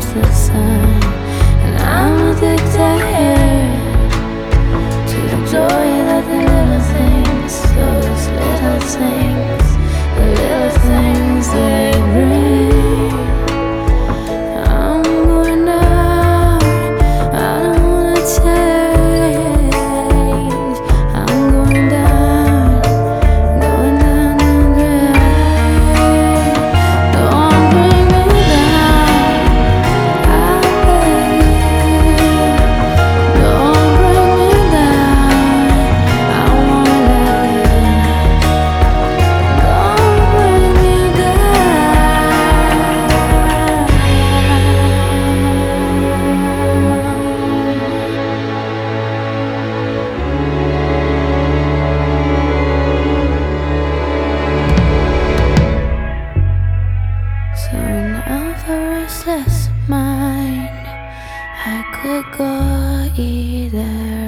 the sun. And I'm addicted to the joy that the little things, those little things, the little things they bring. I'm going out, I don't wanna change. I'm going down, going down the drain. Don't bring me down, I beg you. Don't bring me down, I won't let you. Don't bring me So now for restless mind, I could go either